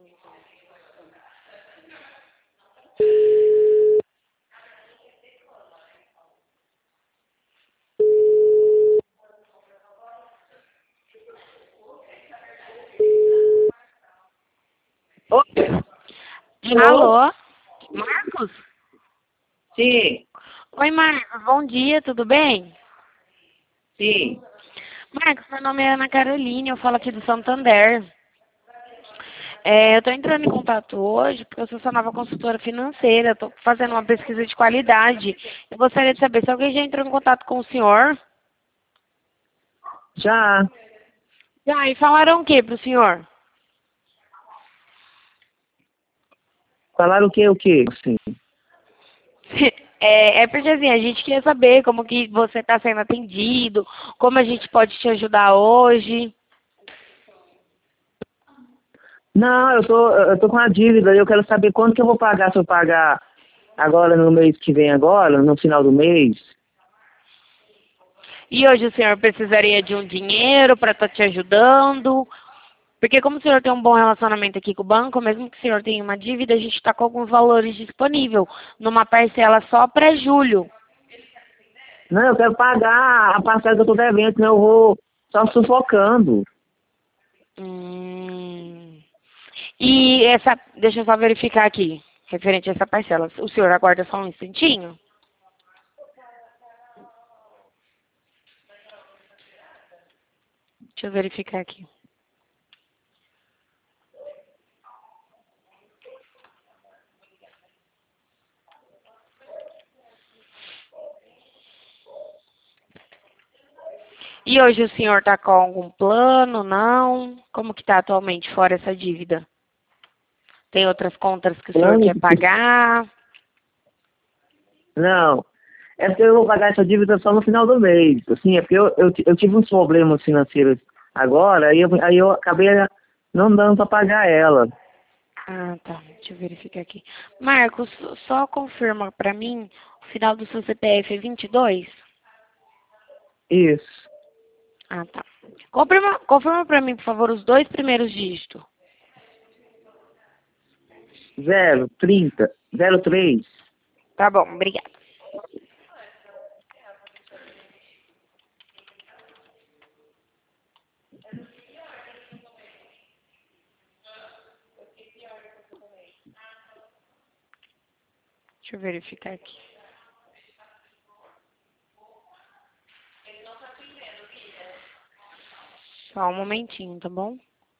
Oi? Alô? Marcos? Sim, Oi, Marcos. Bom dia, tudo bem? sim. Marcos, meu nome é Ana Caroline, eu falo aqui do Santander. Eu estou entrando em contato hoje porque eu sou sua nova consultora financeira, estou fazendo uma pesquisa de qualidade. Eu gostaria de saber se alguém já entrou em contato com o senhor. Já. E falaram o que para o senhor? Falaram o quê? O quê? Sim. É porque assim, a gente queria saber como que você está sendo atendido, como a gente pode te ajudar hoje. Não, eu tô com a dívida e eu quero saber quando que eu vou pagar, se eu pagar agora no mês que vem agora, no final do mês. E hoje o senhor precisaria de um dinheiro para estar te ajudando? Porque como o senhor tem um bom relacionamento aqui com o banco, mesmo que o senhor tenha uma dívida, a gente está com alguns valores disponíveis, numa parcela só para julho. Não, eu quero pagar a parcela que eu tô devendo, senão eu vou só sufocando. Hum. E essa, deixa eu só verificar aqui, referente a essa parcela. O senhor aguarda só um instantinho? Deixa eu verificar aqui. E hoje o senhor está com algum plano? Não? Como que está atualmente fora essa dívida? Tem outras contas que o senhor Plano? quer pagar? Não. É porque eu vou pagar essa dívida só no final do mês. Assim, é porque eu tive uns problemas financeiros agora, aí eu acabei não dando para pagar ela. Ah, tá. Deixa eu verificar aqui. Marcos, só confirma pra mim o final do seu CPF é 22? Isso. Ah, tá. Confirma pra mim, por favor, os dois primeiros dígitos. 03003. Tá bom, obrigada. Deixa eu verificar aqui. Só um momentinho, tá bom?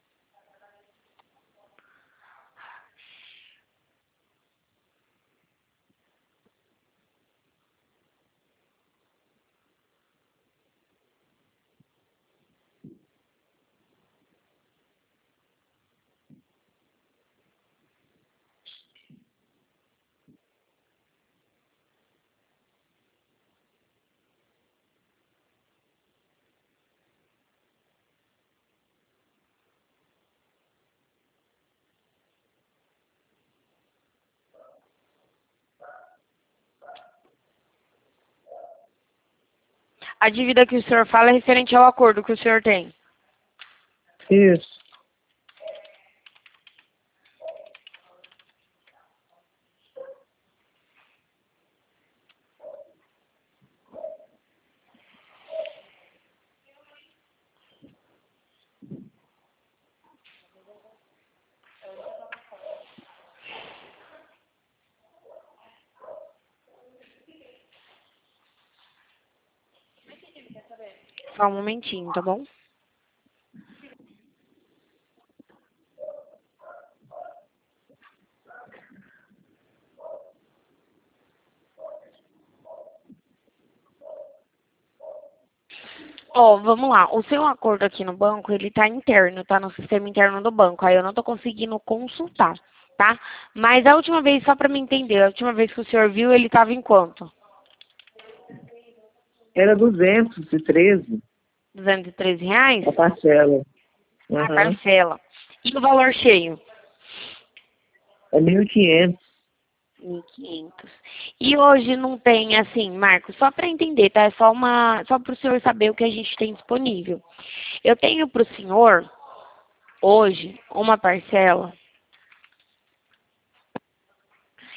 A dívida que o senhor fala é referente ao acordo que o senhor tem. Isso. Só um momentinho, tá bom? Ó, vamos lá. O seu acordo aqui no banco, ele tá interno, tá no sistema interno do banco. Aí eu não tô conseguindo consultar, tá? Mas a última vez, só pra me entender, a última vez que o senhor viu, ele tava em quanto? Era 213 R$ 213? a parcela. A Aham. parcela. E o valor cheio? É 1.500. 1.500. E hoje não tem, assim, Marcos, só para entender, tá? É só para o senhor saber o que a gente tem disponível. Eu tenho para o senhor, hoje, uma parcela.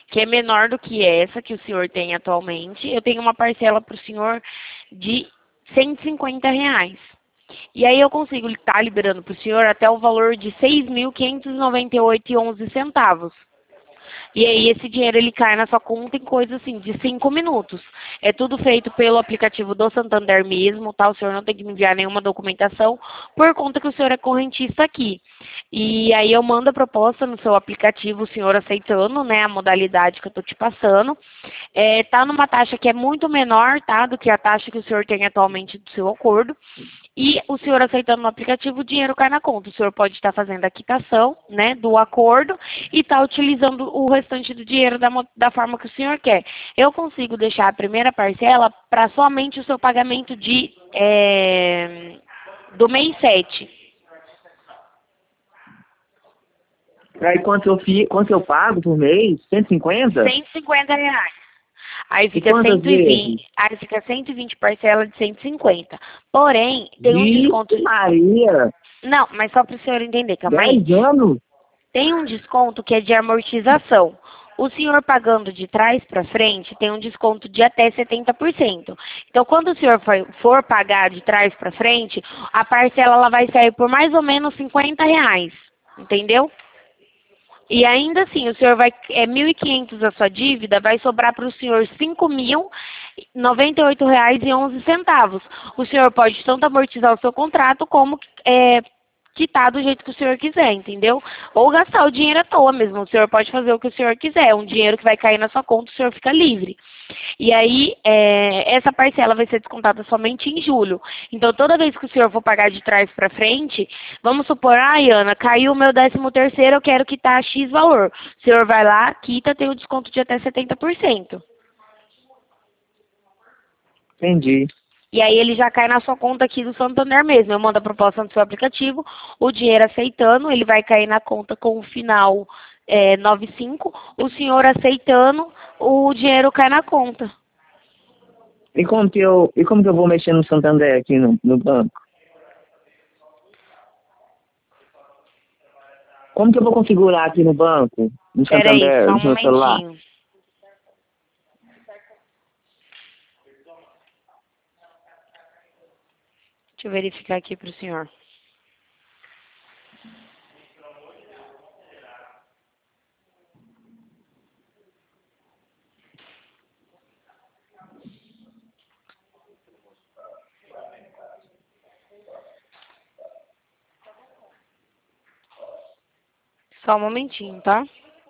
que é menor do que essa que o senhor tem atualmente. Eu tenho uma parcela para o senhor de R$ 150. E aí eu consigo estar liberando para o senhor até o valor de 6.598,11 centavos. E aí esse dinheiro ele cai na sua conta em coisa assim de 5 minutos. É tudo feito pelo aplicativo do Santander mesmo, tá? O senhor não tem que me enviar nenhuma documentação por conta que o senhor é correntista aqui. E aí eu mando a proposta no seu aplicativo, o senhor aceitando, né, a modalidade que eu tô te passando. Tá numa taxa que é muito menor, tá, do que a taxa que o senhor tem atualmente do seu acordo. E o senhor aceitando no aplicativo, o dinheiro cai na conta. O senhor pode estar fazendo a quitação, né, do acordo e estar utilizando o restante do dinheiro da forma que o senhor quer. Eu consigo deixar a primeira parcela para somente o seu pagamento do mês 7. Aí quanto eu pago por mês? 150? R$ 150. Aí E fica quantas 120, vezes? aí fica 120 parcela de 150. Porém, tem um desconto. Vixe Maria! Não, mas só para o senhor entender, calma aí. 10 anos? Tem um desconto que é de amortização. O senhor pagando de trás para frente tem um desconto de até 70%. Então, quando o senhor for pagar de trás para frente, a parcela ela vai sair por mais ou menos R$ 50. Entendeu? E ainda assim, o senhor vai, 1.500 a sua dívida, vai sobrar para o senhor R$ 5.098,11. O senhor pode tanto amortizar o seu contrato, como quitar do jeito que o senhor quiser, entendeu? Ou gastar o dinheiro à toa mesmo. O senhor pode fazer o que o senhor quiser. É um dinheiro que vai cair na sua conta, o senhor fica livre. E aí, essa parcela vai ser descontada somente em julho. Então, toda vez que o senhor for pagar de trás para frente, vamos supor, Ana, caiu o meu 13º, eu quero quitar X valor. O senhor vai lá, quita, tem o desconto de até 70%. Entendi. E aí ele já cai na sua conta aqui do Santander mesmo. Eu mando a proposta no seu aplicativo, o dinheiro aceitando, ele vai cair na conta com o final 95. O senhor aceitando, o dinheiro cai na conta. E como que eu vou mexer no Santander aqui no banco? Como que eu vou configurar aqui no banco, no Peraí, Santander, só no um meu celular? momentinho. Deixa eu verificar aqui para o senhor. Só um momentinho, tá?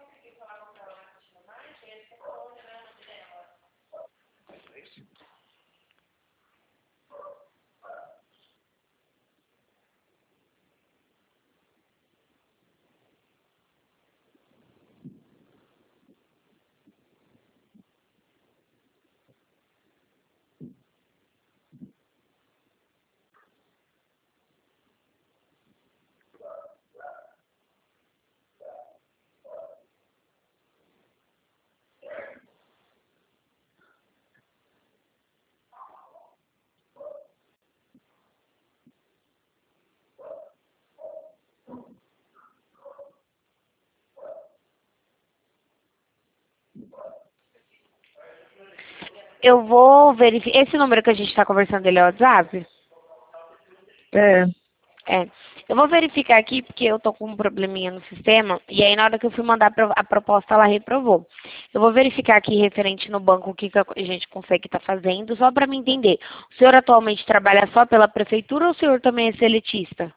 Eu vou verificar. Esse número que a gente está conversando, ele é o WhatsApp? É. É. Eu vou verificar aqui porque eu tô com um probleminha no sistema e aí na hora que eu fui mandar a proposta ela reprovou. Eu vou verificar aqui referente no banco o que a gente consegue estar fazendo, só para me entender. O senhor atualmente trabalha só pela prefeitura ou o senhor também é seletista?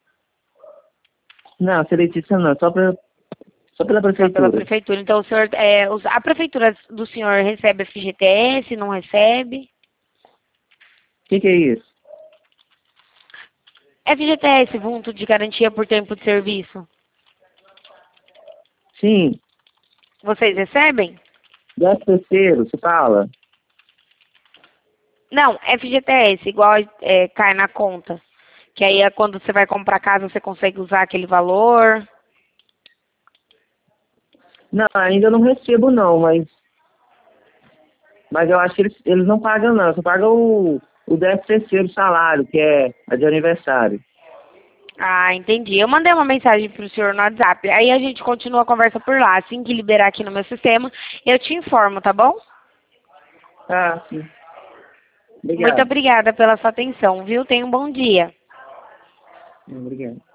Não, seletista não, só pela Só pela prefeitura. prefeitura. Então o senhor, a prefeitura do senhor recebe FGTS, não recebe? O que é isso? FGTS, vulto de garantia por tempo de serviço. Sim, Vocês recebem? 13º, você fala? Não, FGTS, igual cai na conta. Que aí é quando você vai comprar casa, você consegue usar aquele valor. Não, ainda não recebo não, mas eu acho que eles não pagam não, só pagam o 13º salário, que é a de aniversário. Ah, entendi. Eu mandei uma mensagem pro senhor no WhatsApp. Aí a gente continua a conversa por lá. Assim que liberar aqui no meu sistema, eu te informo, tá bom? Ah, sim. Muito Obrigado. obrigada pela sua atenção, viu? Tenha um bom dia. Obrigado.